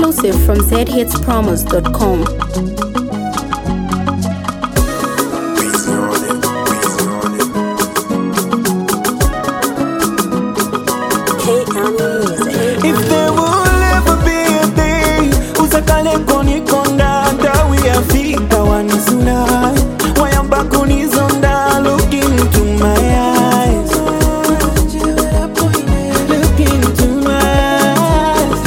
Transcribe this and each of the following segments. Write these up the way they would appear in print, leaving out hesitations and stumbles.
Exclusive from zhitspromos.com. If there will ever be a day usakale koni konda dawiya fika wanisuna wayamba kunizonda. Look into my eyes, look into my eyes.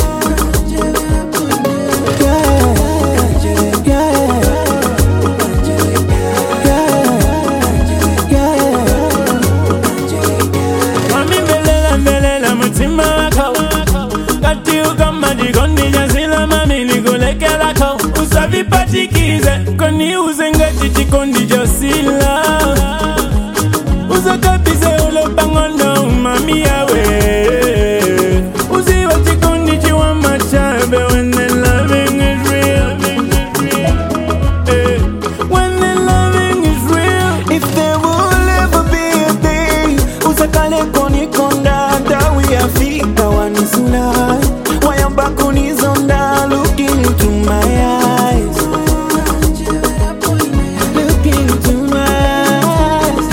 Mami belela belela mutima wako kati ukama jikondi jasila mami ligolekela ko usavi patikize koni uzengati jikondi jasila uzakabize ulopangondo mami yawe uziwa jikondi jiwa machabe when the loving is real. When the loving is real. If there will ever be a day usakale koni konda dawiya fika wanisuna wayamba kunizonda. Look into my eyes, look into my eyes.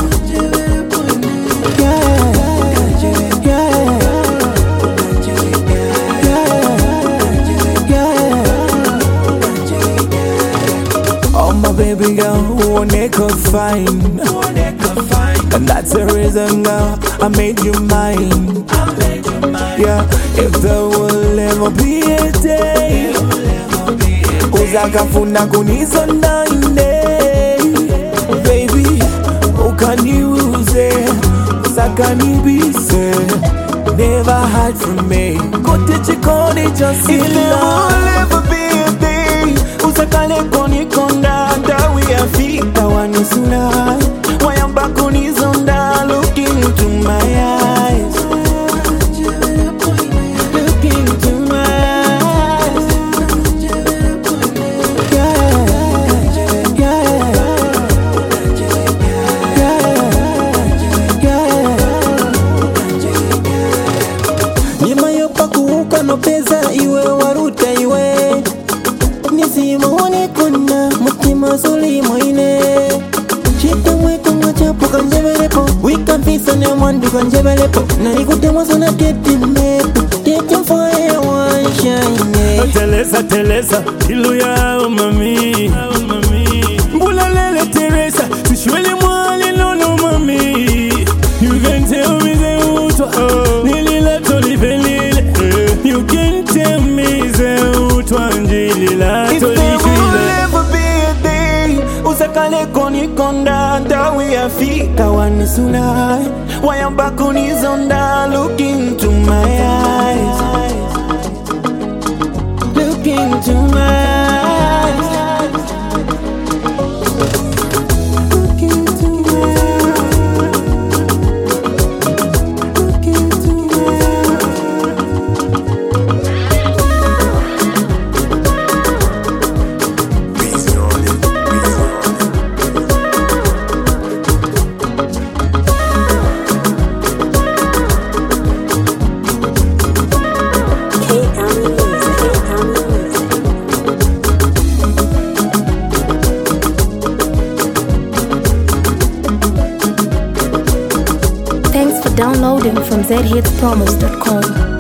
Oh my baby girl, uoneka fine, and that's the reason girl I made you mine. Yeah, if there will ever be a day uzakafuna kunizonda ine, baby ukaniuze usakanibise, never hide from me. Kote chikoni just if there will ever be a day usakale koni konda dawiya fika wanisuna wayamba kunizonda. Look into my eyes, look into my eyes. Nyuma yopakuuka no pesa iwe waruta iwe nisimone kuna mutima zuli moine chita mwetu machapu kanjebelepo wika fisa ne mwandu kanjebelepo na ikute mwazona tete mepu tete mfae wanshine. Telesa telesa ilu ya mami Mbulalele Teresa Sishwele mwali nono mami. You can tell me ze utwa Nilila tolivelile. You can tell me ze utwa Njilila If there will tolifile. ever be a day usakale koni konda dawiya fika wanisuna wayamba kunizonda. Look into my eyes, look into my eyes. Look into my eyes, look into my Thanks for downloading from zhitspromos.com.